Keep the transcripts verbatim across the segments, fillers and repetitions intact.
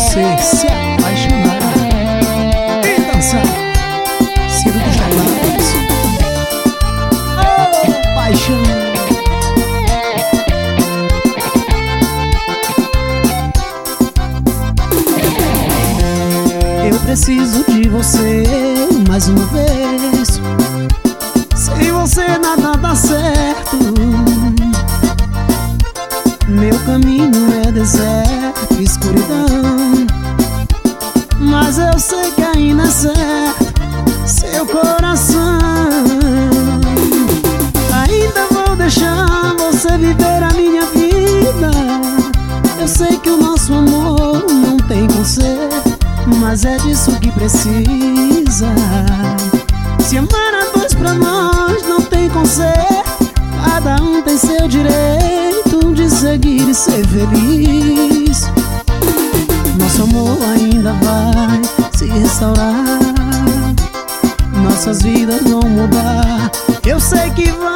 você se apaixonar e dançar. Ciro dos Teclados. Oh, paixão. Eu preciso de você mais uma vez. Sem você nada dá certo. Meu caminho é deserto, escuridão, mas eu sei que ainda é certo seu coração. Ainda vou deixar você viver a minha vida. Eu sei que o nosso amor não tem conserto, mas é disso que precisa. Se amar a dois pra nós não tem conserto. Cada um tem seu direito de seguir e ser feliz. Nosso amor ainda vai se restaurar. Nossas vidas vão mudar. Eu sei que vai.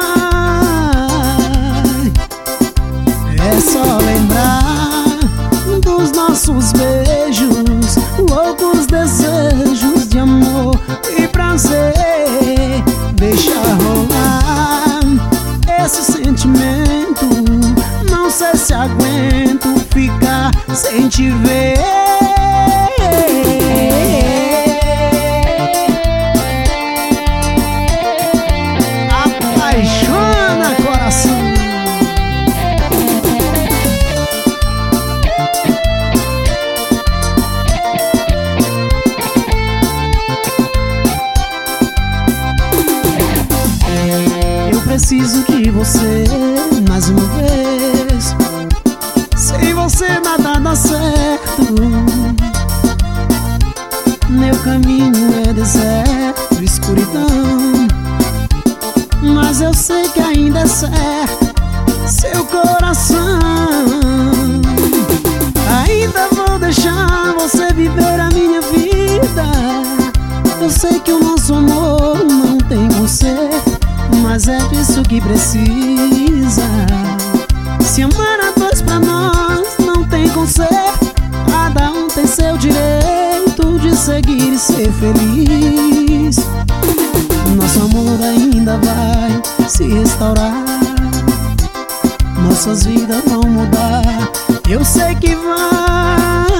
É só lembrar dos nossos beijos, loucos desejos de amor e prazer. Deixa rolar esse sentimento. Não sei se aguento ficar sem te ver. Apaixona, coração. Eu preciso de você mais uma vez. Sem você nada dá certo. Meu caminho é deserto, escuridão, mas eu sei que ainda é certo seu coração. Ainda vou deixar você viver a minha vida. Eu sei que o nosso amor não tem conserto, mas é disso que precisa. Se amar a dois pra nós não tem conserto. Cada um tem seu direito de seguir e ser feliz. Nosso amor ainda vai se restaurar. Nossas vidas vão mudar. Eu sei que vai.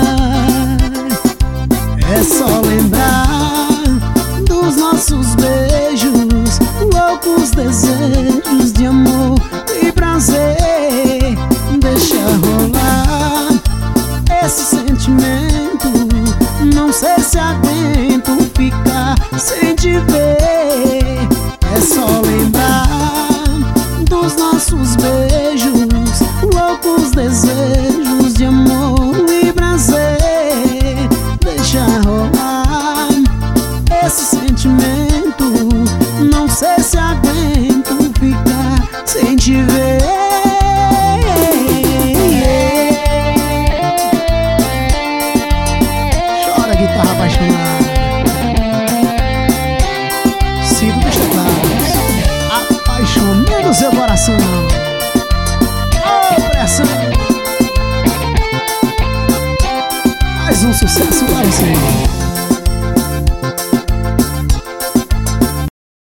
É só lembrar dos nossos beijos, loucos desejos de amor e prazer. Deixa rolar esse sentimento. Não sei se aguento ficar sem te ver. É só lembrar dos nossos beijos, loucos desejos de amor e prazer. Deixa rolar esse sentimento. Não sei se aguento ficar sem te ver. Chora, guitarra apaixonada. Ciro dos Teclados. Apaixonando seu coração. Oh, pressão. Mais um sucesso para você.